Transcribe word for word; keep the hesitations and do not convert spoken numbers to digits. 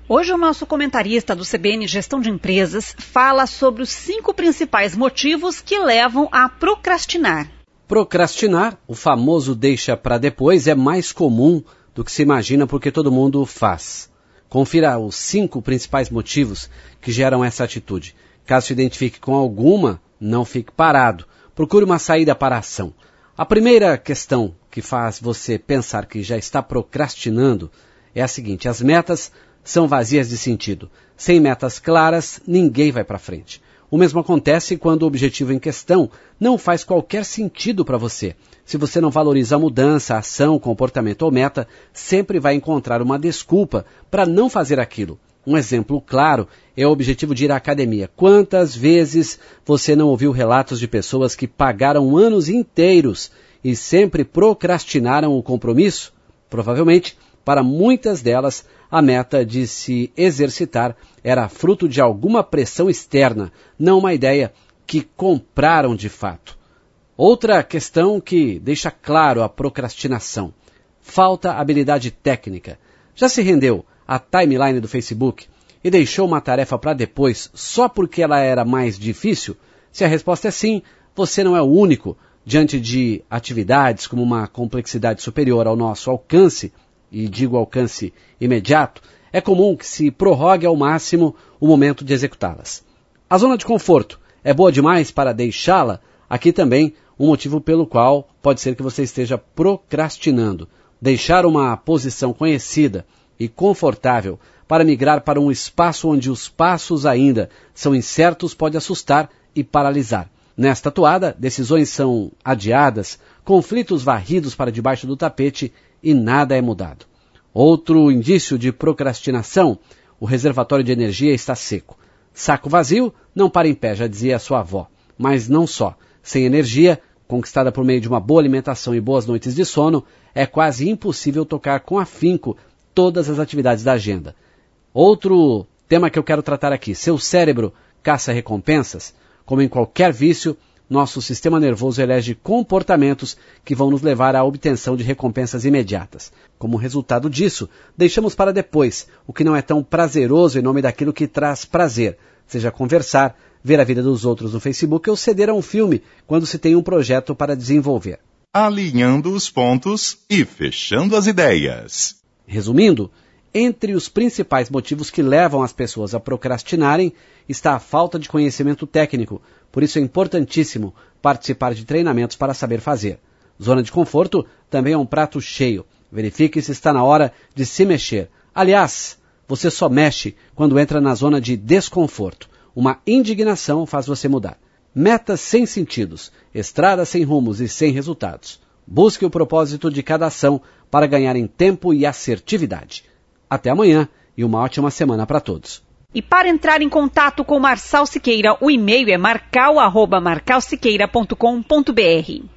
Hoje o nosso comentarista do C B N Gestão de Empresas fala sobre os cinco principais motivos que levam a procrastinar. Procrastinar, o famoso deixa para depois, é mais comum do que se imagina porque todo mundo faz. Confira os cinco principais motivos que geram essa atitude. Caso se identifique com alguma, não fique parado. Procure uma saída para a ação. A primeira questão que faz você pensar que já está procrastinando é a seguinte: as metas são vazias de sentido. Sem metas claras, ninguém vai para frente. O mesmo acontece quando o objetivo em questão não faz qualquer sentido para você. Se você não valoriza a mudança, a ação, comportamento ou meta, sempre vai encontrar uma desculpa para não fazer aquilo. Um exemplo claro é o objetivo de ir à academia. Quantas vezes você não ouviu relatos de pessoas que pagaram anos inteiros e sempre procrastinaram o compromisso? Provavelmente, para muitas delas, a meta de se exercitar era fruto de alguma pressão externa, não uma ideia que compraram de fato. Outra questão que deixa claro a procrastinação: falta habilidade técnica. Já se rendeu à timeline do Facebook e deixou uma tarefa para depois só porque ela era mais difícil? Se a resposta é sim, você não é o único. Diante de atividades com uma complexidade superior ao nosso alcance, e digo alcance imediato, é comum que se prorrogue ao máximo o momento de executá-las. A zona de conforto é boa demais para deixá-la? Aqui também um motivo pelo qual pode ser que você esteja procrastinando. Deixar uma posição conhecida e confortável para migrar para um espaço onde os passos ainda são incertos pode assustar e paralisar. Nesta toada, decisões são adiadas, conflitos varridos para debaixo do tapete e nada é mudado. Outro indício de procrastinação: o reservatório de energia está seco. Saco vazio não para em pé, já dizia a sua avó. Mas não só. Sem energia, conquistada por meio de uma boa alimentação e boas noites de sono, é quase impossível tocar com afinco todas as atividades da agenda. Outro tema que eu quero tratar aqui: seu cérebro caça recompensas? Como em qualquer vício, nosso sistema nervoso elege comportamentos que vão nos levar à obtenção de recompensas imediatas. Como resultado disso, deixamos para depois o que não é tão prazeroso em nome daquilo que traz prazer, seja conversar, ver a vida dos outros no Facebook ou ceder a um filme quando se tem um projeto para desenvolver. Alinhando os pontos e fechando as ideias. Resumindo, entre os principais motivos que levam as pessoas a procrastinarem está a falta de conhecimento técnico. Por isso é importantíssimo participar de treinamentos para saber fazer. Zona de conforto também é um prato cheio. Verifique se está na hora de se mexer. Aliás, você só mexe quando entra na zona de desconforto. Uma indignação faz você mudar. Metas sem sentidos, estradas sem rumos e sem resultados. Busque o propósito de cada ação para ganhar em tempo e assertividade. Até amanhã e uma ótima semana para todos. E para entrar em contato com Marçal Siqueira, o e-mail é marcal arroba marcal siqueira ponto com ponto br.